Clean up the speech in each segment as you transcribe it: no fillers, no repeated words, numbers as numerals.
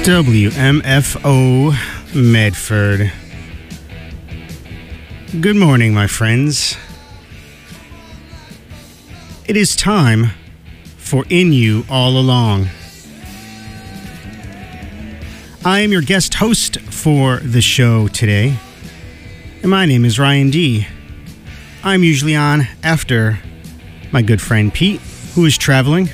WMFO Medford. Good morning, my friends. It is time for In You All Along. I am your guest host for the show today, and my name is Ryan D. I'm usually on after my good friend Pete, who is traveling.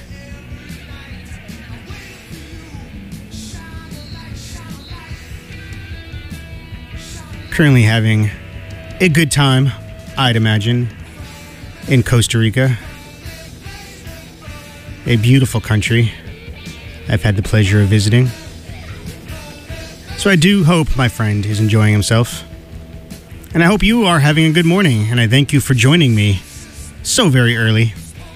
Currently having a good time, I'd imagine, in Costa Rica. A beautiful country I've had the pleasure of visiting. So I do hope my friend is enjoying himself. And I hope you are having a good morning, and I thank you for joining me so very early.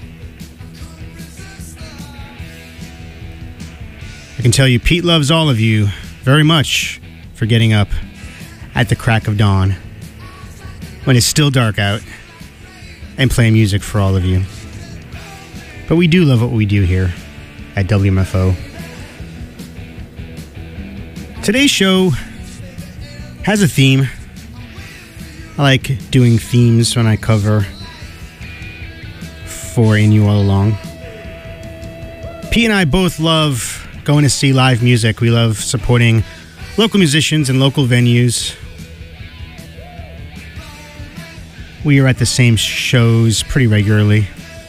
I can tell you Pete loves all of you very much for getting up at the crack of dawn when it's still dark out and playing music for all of you. But we do love what we do here at WMFO. Today's show has a theme. I like doing themes when I cover for In You All Along. Pete and I both love going to see live music. We love supporting local musicians and local venues. We are at the same shows pretty regularly.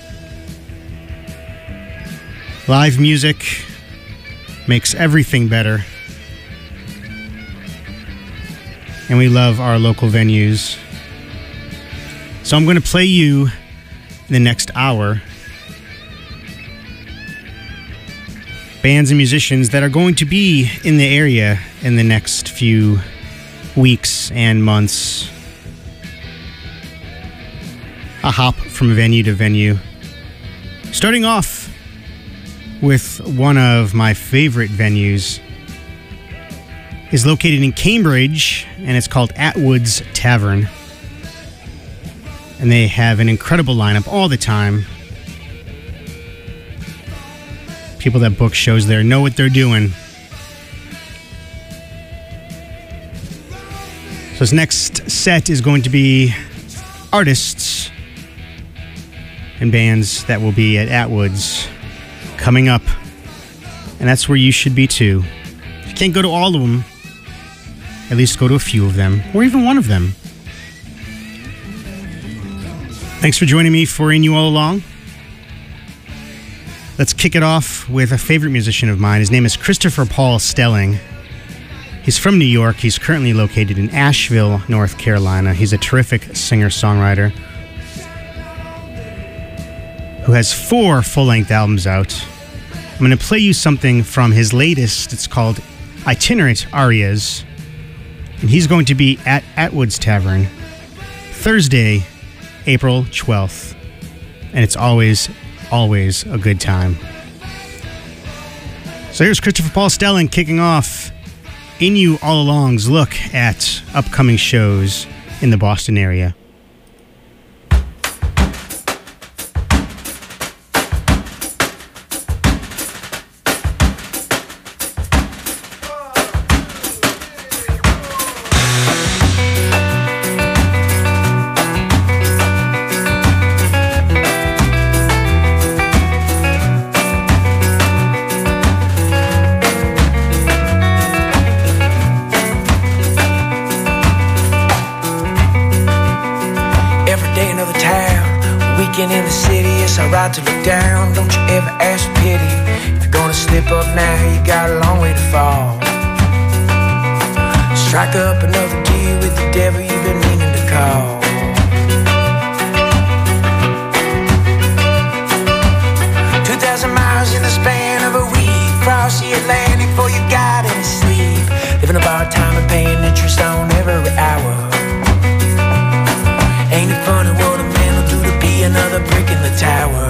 Live music makes everything better. And we love our local venues. So I'm going to play you in the next hour bands and musicians that are going to be in the area in the next few weeks and months. A hop from venue to venue. Starting off with one of my favorite venues. Is located in Cambridge, and it's called Atwood's Tavern. And they have an incredible lineup all the time. People that book shows there know what they're doing. So this next set is going to be artists and bands that will be at Atwood's coming up. And that's where you should be too. If you can't go to all of them, at least go to a few of them, or even one of them. Thanks for joining me for In You All Along. Let's kick it off with a favorite musician of mine. His name is Christopher Paul Stelling. He's from New York. He's currently located in Asheville, North Carolina. He's a terrific singer-songwriter who has 4 full-length albums out. I'm going to play you something from his latest. It's called Itinerant Arias. And he's going to be at Atwood's Tavern Thursday, April 12th. And it's always a good time. So here's Christopher Paul Stelling kicking off In You All Along's look at upcoming shows in the Boston area. To look down, don't you ever ask for pity. If you're gonna slip up now, you got a long way to fall. Strike up another deal with the devil you've been meaning to call. Miles in the span of a week, cross the Atlantic before you got any sleep. Living a part-time and paying interest on every hour. Ain't it funny what a man will do to be another brick in the tower?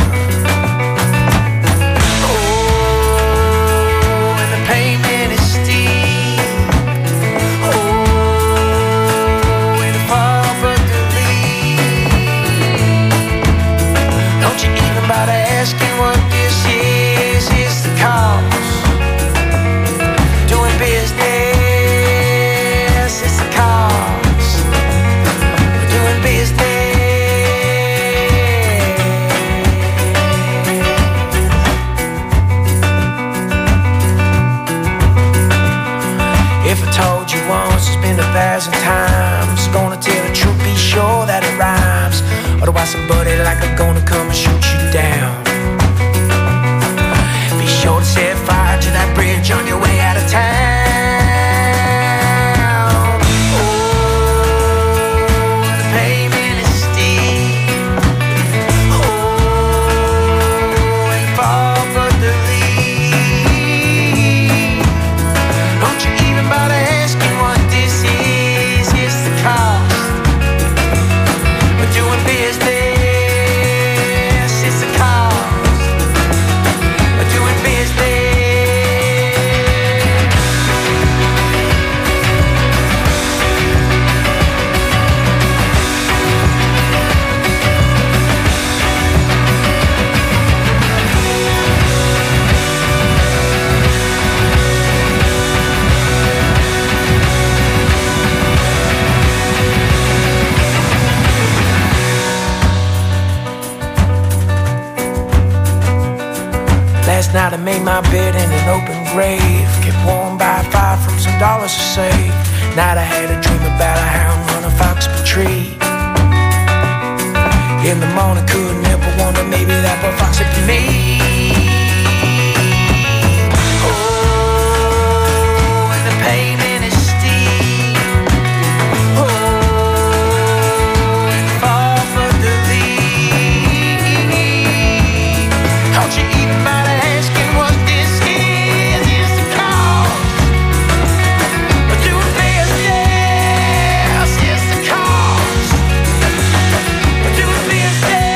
Oh, and the payment is steep. Oh, and it's hard but to leave. Don't you even bother asking what this is the cost. night I made my bed in an open grave, kept warm by a fire from some dollars to save. Night I had a dream about a hound on a fox tree. In the morning couldn't help but wonder maybe that boy fox would be me. Oh, and the pavement is steep. Oh, and fall for the lead. Caught you eating by the asking what this is the cause. Doing business is the cause. Doing business.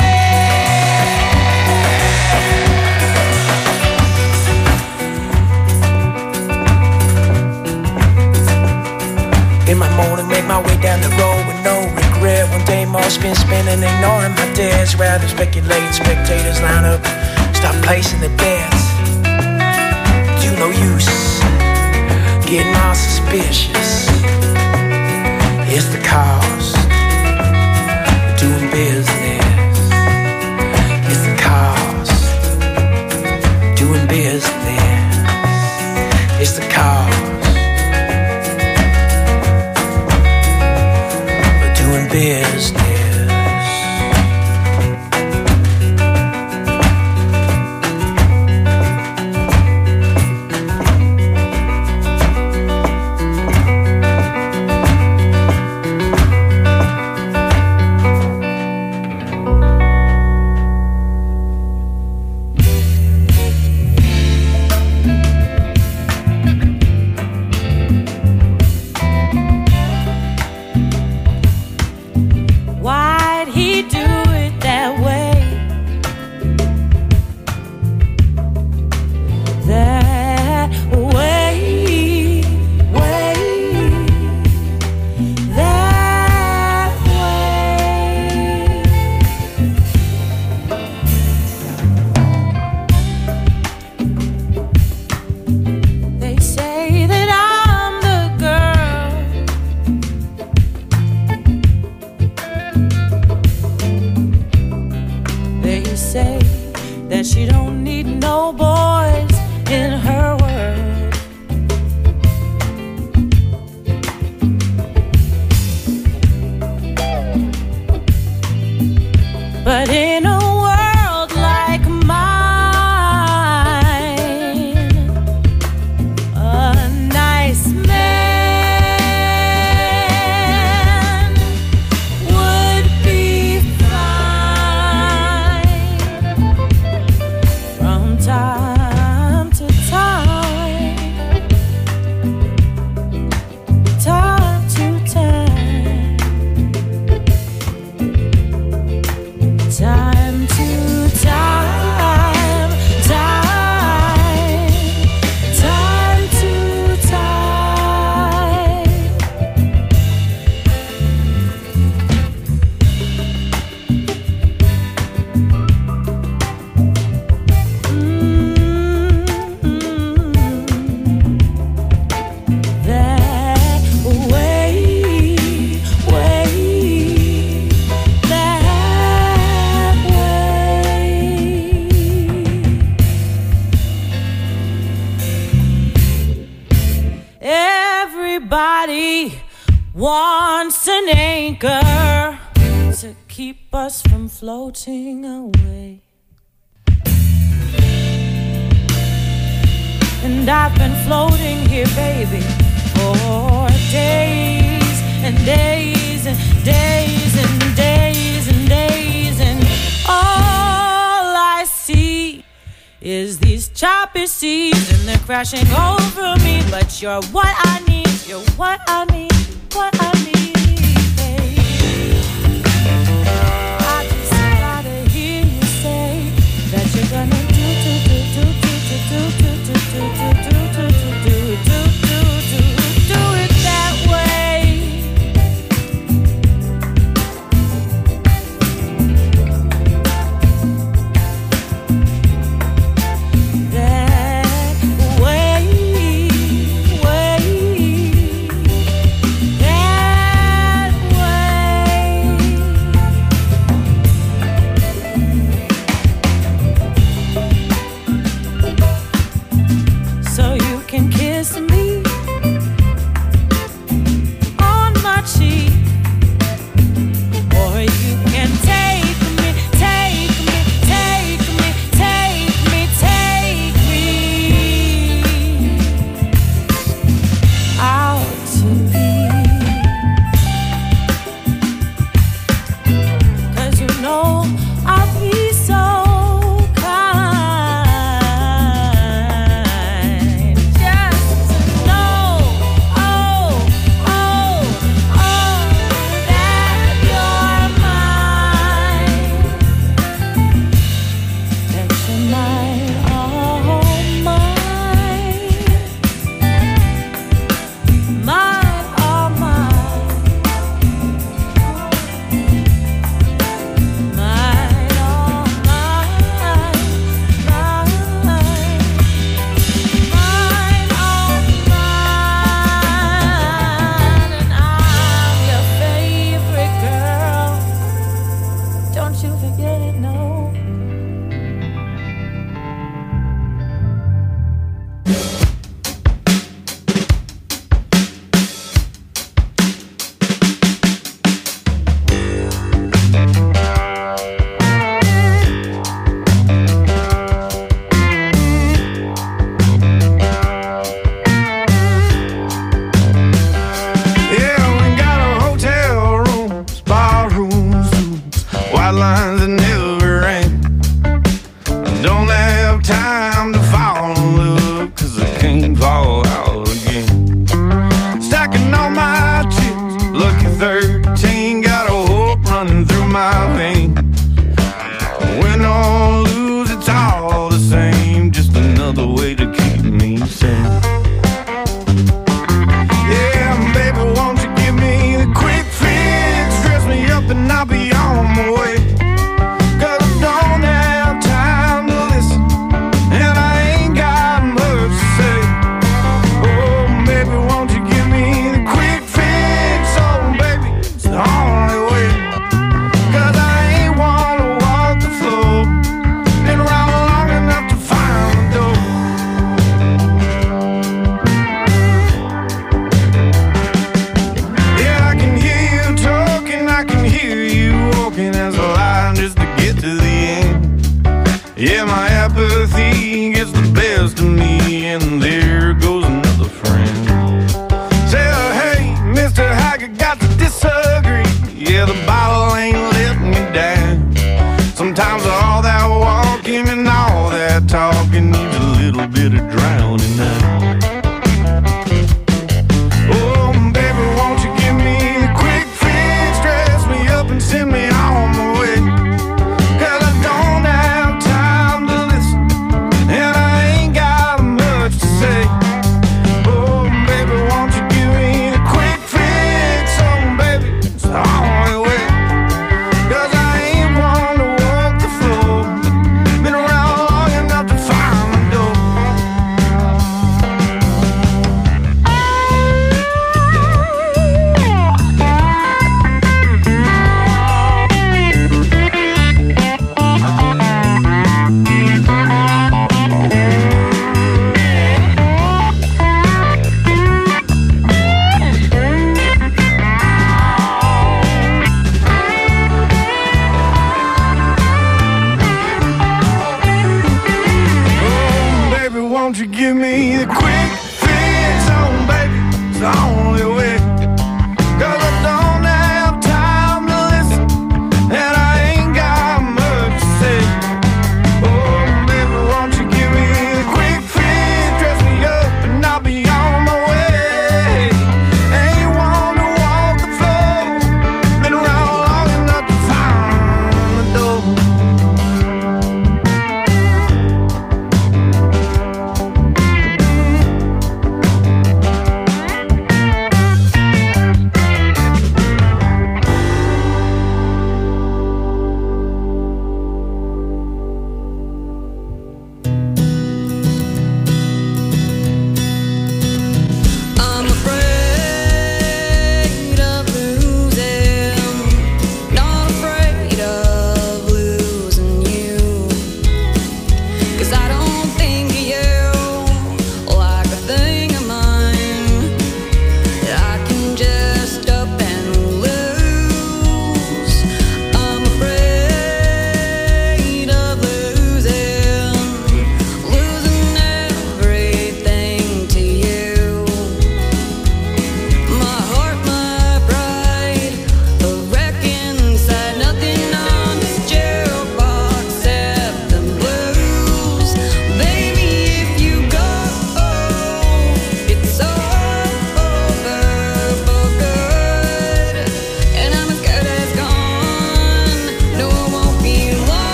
In my morning, make my way down the road with no regret. One day more spinning, ignoring my debts. Rather speculate, spectators line up, stop placing the bets. Do no use, getting all suspicious. It's the cause, doing business. It's the cause, doing business. It's the cause. Doing business. Why'd he do it that way? That way, that way. They say that I'm the girl. They say that she don't need no boys in her world. But in a world like mine, a nice man would be fine. From time to time, time to time, time to time, time to time. That way, that way. Everybody wants an anchor to keep us from floating away. And I've been floating here, baby, for days and days and days and days and days, and all I see is these choppy seas, and they're crashing over me. But you're what I need, you're what I need, what I need, babe. I just gotta hear you say that you're gonna do it that way. That way, that way.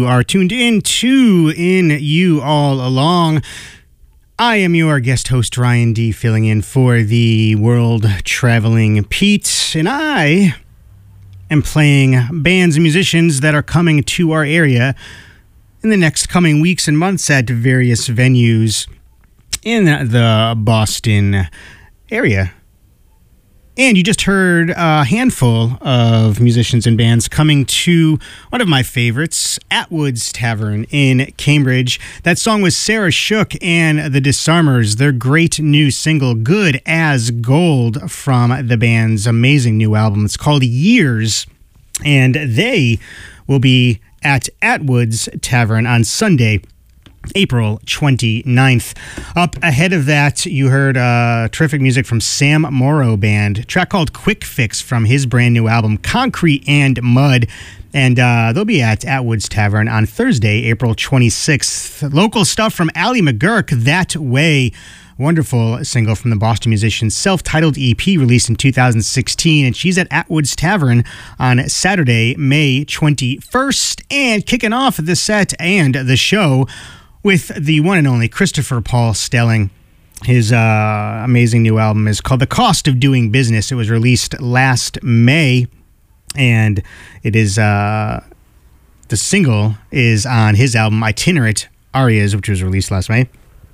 you are tuned in to In You All Along. I am your guest host, Ryan D., filling in for the world-traveling Pete, and I am playing bands and musicians that are coming to our area in the next coming weeks and months at various venues in the Boston area. And you just heard a handful of musicians and bands coming to one of my favorites, Atwood's Tavern in Cambridge. That song was Sarah Shook and the Disarmers, their great new single, Good as Gold, from the band's amazing new album. It's called Years, and they will be at Atwood's Tavern on Sunday, April 29th. Up ahead of that, you heard terrific music from Sam Morrow Band, a track called Quick Fix from his brand new album, Concrete and Mud. And they'll be at Atwood's Tavern on Thursday, April 26th. Local stuff from Ally McGurk, That Way. Wonderful single from the Boston musician's self-titled EP released in 2016. And she's at Atwood's Tavern on Saturday, May 21st. And kicking off the set and the show with the one and only Christopher Paul Stelling. His amazing new album is called The Cost of Doing Business. It was released last May, and it is the single is on his album Itinerant Arias, which was released last May.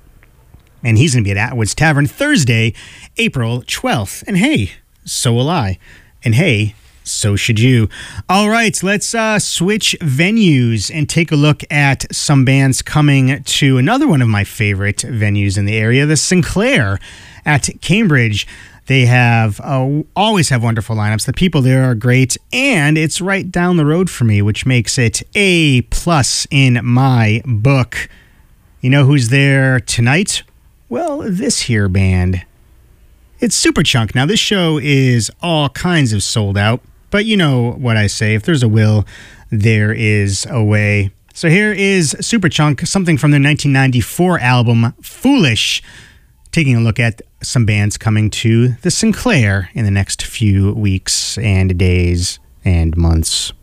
And he's going to be at Atwood's Tavern Thursday, April 12th. And hey, so will I. And hey, so should you. All right, let's switch venues and take a look at some bands coming to another one of my favorite venues in the area, the Sinclair at Cambridge. They have always have wonderful lineups. The people there are great, and it's right down the road for me, which makes it A+ in my book. You know who's there tonight? Well, this here band. It's Superchunk. Now, this show is all kinds of sold out. But you know what I say, if there's a will, there is a way. So here is Superchunk, something from their 1994 album, Foolish, taking a look at some bands coming to the Sinclair in the next few weeks and days and months.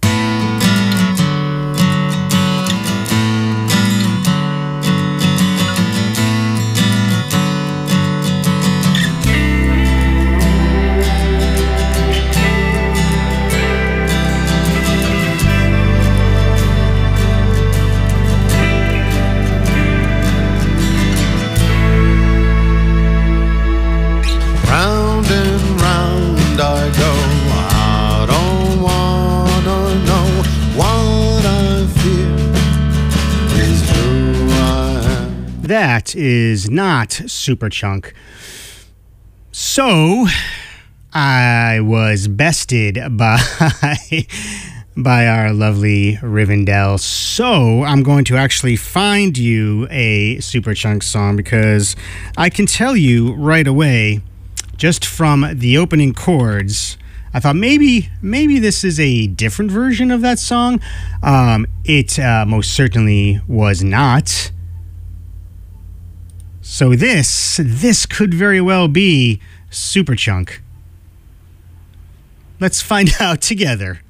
That is not Superchunk. So, I was bested by our lovely Rivendell. So, I'm going to actually find you a Superchunk song because I can tell you right away, just from the opening chords, I thought maybe this is a different version of that song. It most certainly was not. So this could very well be Superchunk. Let's find out together.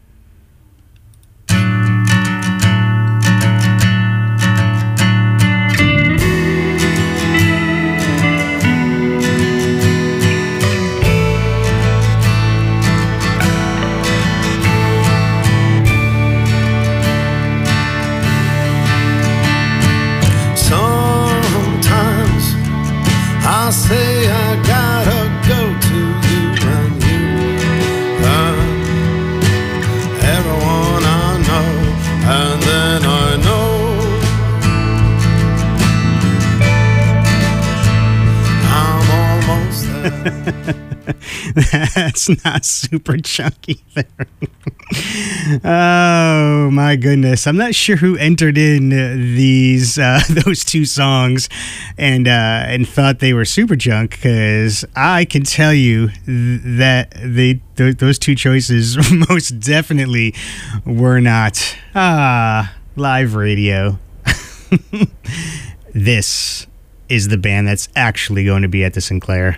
I say I gotta go to you and you everyone I know, and then I know I'm almost there. That's not Superchunk either. Oh my goodness! I'm not sure who entered in those two songs and thought they were Superchunk, because I can tell you that those two choices most definitely were not. Live radio. This is the band that's actually going to be at the Sinclair.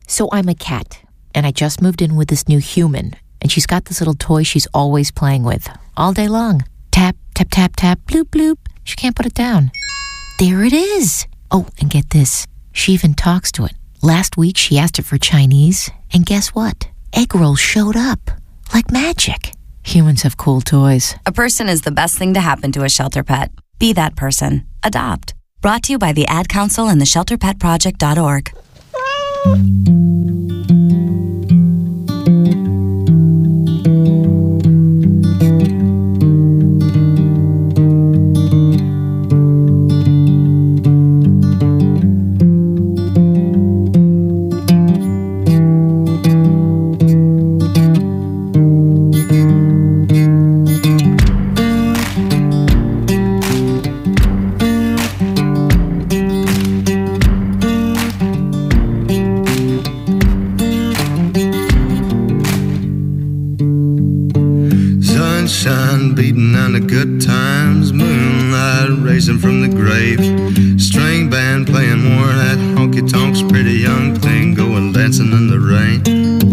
So I'm a cat, and I just moved in with this new human, and she's got this little toy she's always playing with, all day long. Tap, tap, tap, tap, bloop, bloop. She can't put it down. There it is. Oh, and get this. She even talks to it. Last week, she asked it for Chinese, and guess what? Egg rolls showed up. Like magic. Humans have cool toys. A person is the best thing to happen to a shelter pet. Be that person. Adopt. Brought to you by the Ad Council and the ShelterPetProject.org. Beating on the good times, moonlight racing from the grave, string band playing more of that honky tonks, pretty young thing going dancing in the rain.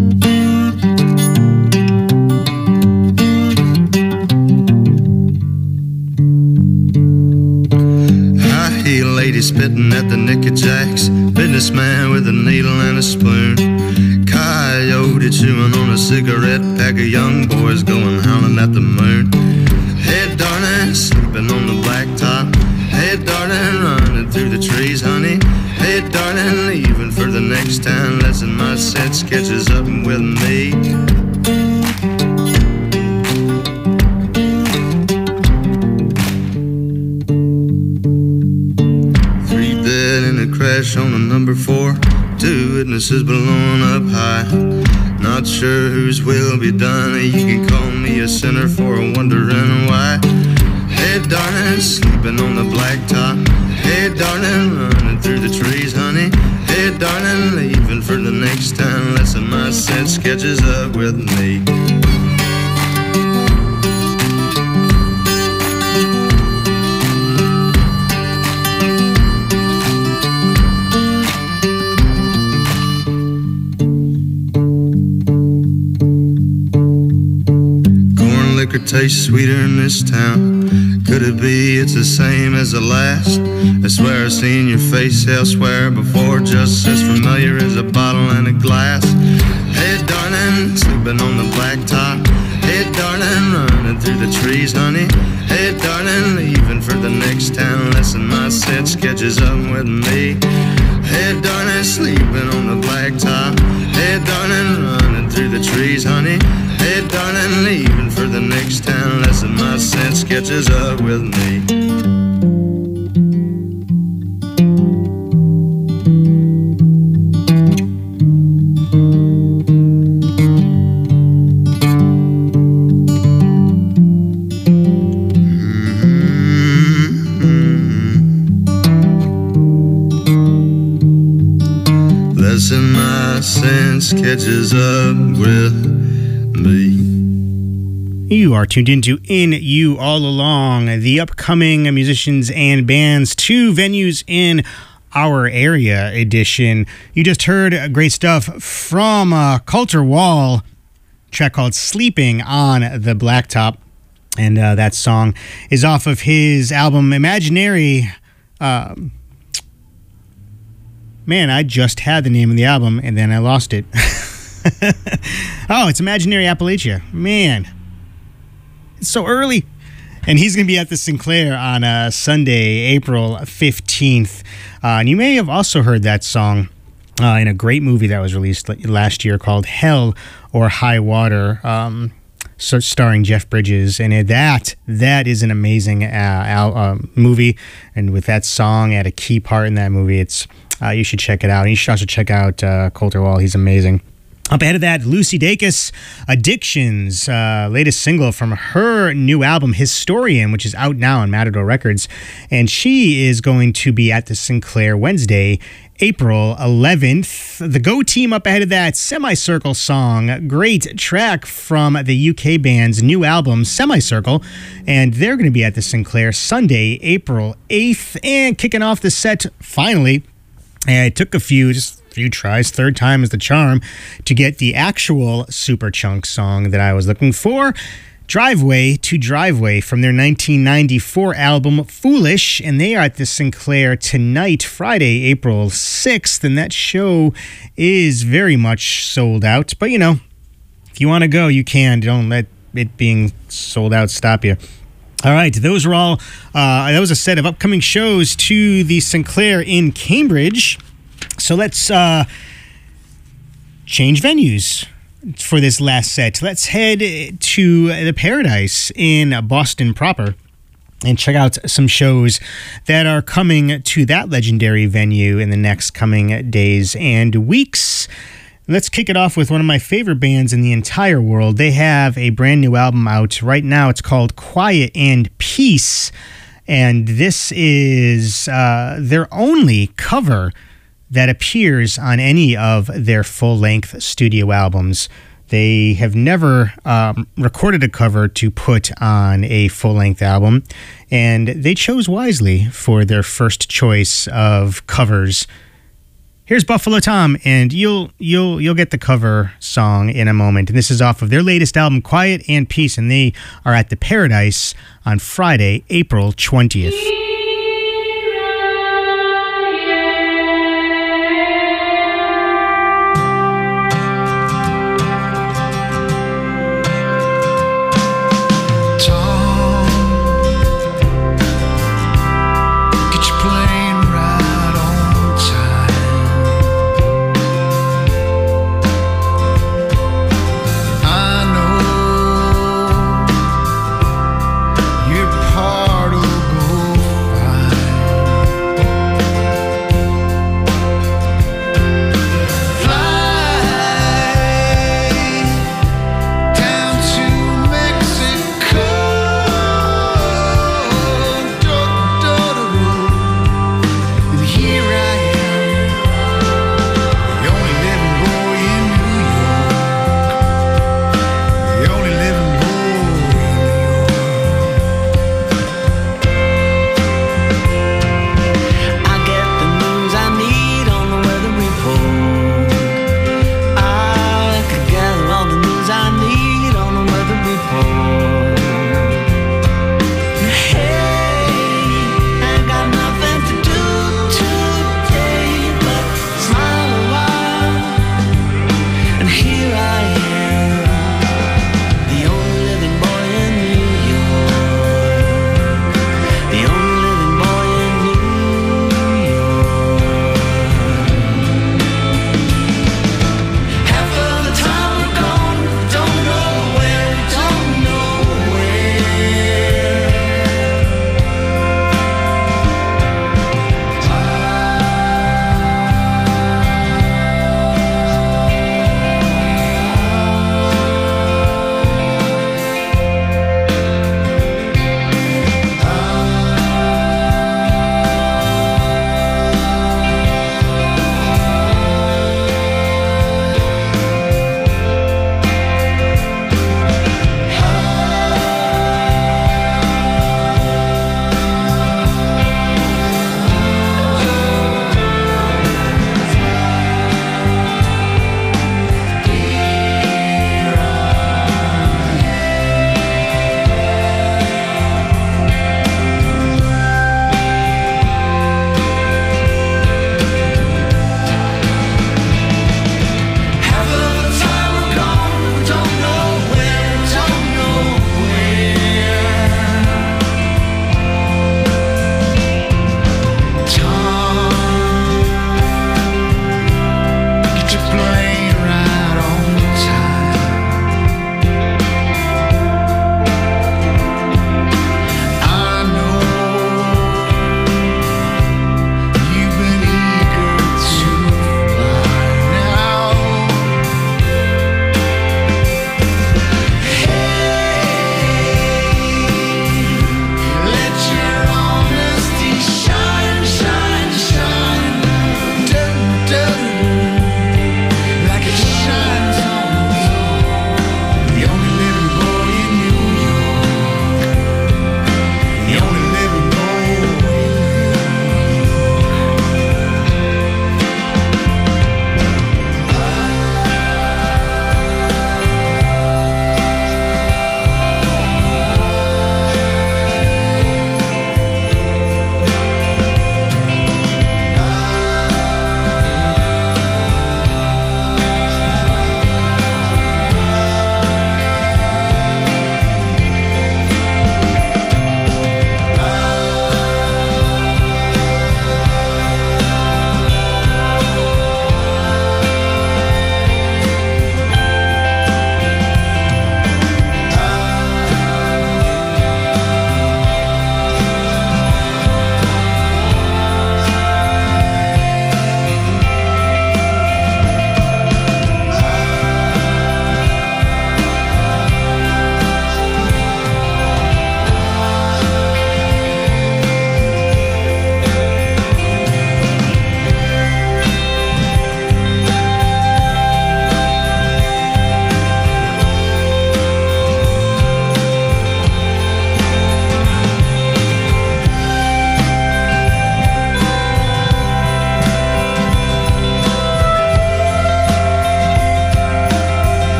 High heel lady spitting at the Nicky Jacks, businessman with a needle and a spoon, coyote chewing on a cigarette, pack of young boys going howling at the moon. Hey darling, sleeping on the blacktop. Hey darling, running through the trees, honey. Hey darling, leaving for the next town. Lesson my set sketches up with me. Three dead in a crash on a number 4. 2 witnesses blown up high. Not sure whose will be done. You can call me a sinner for wondering why. Hey darling, sleeping on the blacktop. Hey darling, running through the trees, honey. Hey darling, leaving for the next town. Lesson my set sketches up with me. Liquor tastes sweeter in this town. Could it be it's the same as the last? I swear I've seen your face elsewhere before, just as familiar as a bottle and a glass. Hey darling, sleeping on the blacktop. Hey darling, running through the trees, honey. Hey darling, leaving for the next town. Lesson my set sketches up with me. Hey darling, sleeping on the blacktop. Hey darling, running through the trees, honey. Hey darling, leaving for the next town. Lesson my set sketches up with me. Lesson my set sketches up with me. You are tuned into In You All Along, the upcoming musicians and bands, 2 venues in our area edition. You just heard great stuff from Culture Wall, track called Sleeping on the Blacktop. And that song is off of his album Imaginary. Man, I just had the name of the album and then I lost it. Oh, it's Imaginary Appalachia. Man, it's so early. And he's going to be at the Sinclair on Sunday, April 15th. And you may have also heard that song in a great movie that was released last year called Hell or High Water, starring Jeff Bridges. And that is an amazing movie. And with that song at a key part in that movie, you should check it out. And you should also check out Colter Wall. He's amazing. Up ahead of that, Lucy Dacus, Addictions, latest single from her new album, Historian, which is out now on Matador Records. And she is going to be at the Sinclair Wednesday, April 11th. The Go Team up ahead of that, Semicircle song, great track from the UK band's new album, Semicircle. And they're going to be at the Sinclair Sunday, April 8th. And kicking off the set, finally, it took a few, just few tries. Third time is the charm to get the actual Superchunk song that I was looking for. Driveway to Driveway from their 1994 album Foolish, and they are at the Sinclair tonight, Friday, April 6th, and that show is very much sold out. But, you know, if you want to go, you can. Don't let it being sold out stop you. All right, those were all, that was a set of upcoming shows to the Sinclair in Cambridge. So let's change venues for this last set. Let's head to the Paradise in Boston proper and check out some shows that are coming to that legendary venue in the next coming days and weeks. Let's kick it off with one of my favorite bands in the entire world. They have a brand new album out right now. It's called Quiet and Peace, and this is their only cover that appears on any of their full-length studio albums. They have never recorded a cover to put on a full-length album, and they chose wisely for their first choice of covers. Here's Buffalo Tom, and you'll get the cover song in a moment. And this is off of their latest album, Quiet and Peace, and they are at the Paradise on Friday, April 20th. Part of gold.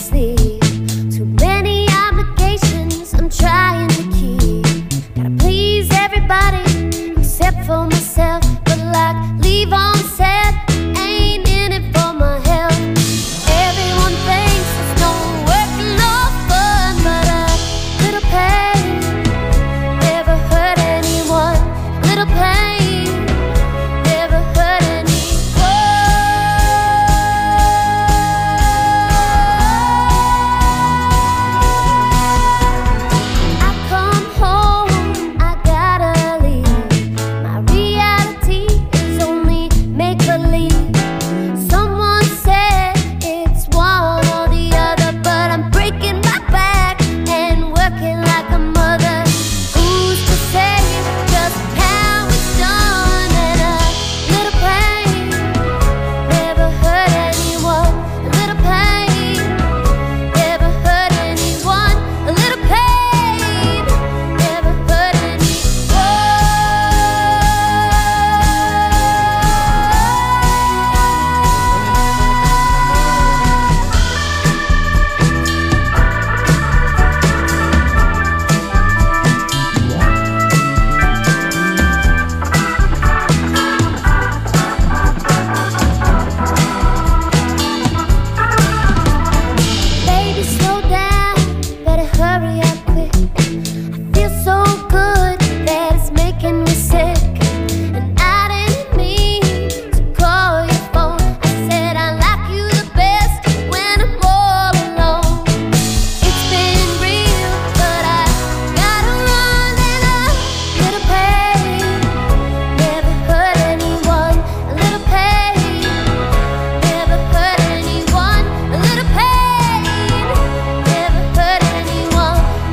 sleep. Too many obligations I'm trying to keep. Gotta please everybody except for myself. But like leave on set, ain't in it for my health. Everyone thinks it's no work, no fun, but a little pain never hurt anyone. Little pain never hurt anyone. I come home, I gotta leave. My reality is only make-believe. Someone said it's one or the other, but I'm breaking my back and working like a mother. Who's to say just how it's done? And a little pain never hurt anyone. A little pain never hurt anyone. A little pain never hurt anyone. Baby, slow down, better hurry up quick. I feel so good that it's making me sick. And I didn't mean to call your phone. I said I like you the best when I'm all alone. It's been real, but I gotta run. And a little pain never hurt anyone. A little pain never hurt anyone. A little pain never hurt anyone. A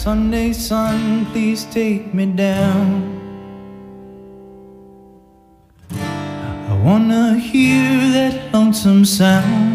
Sunday sun, please take me down. I wanna hear that lonesome sound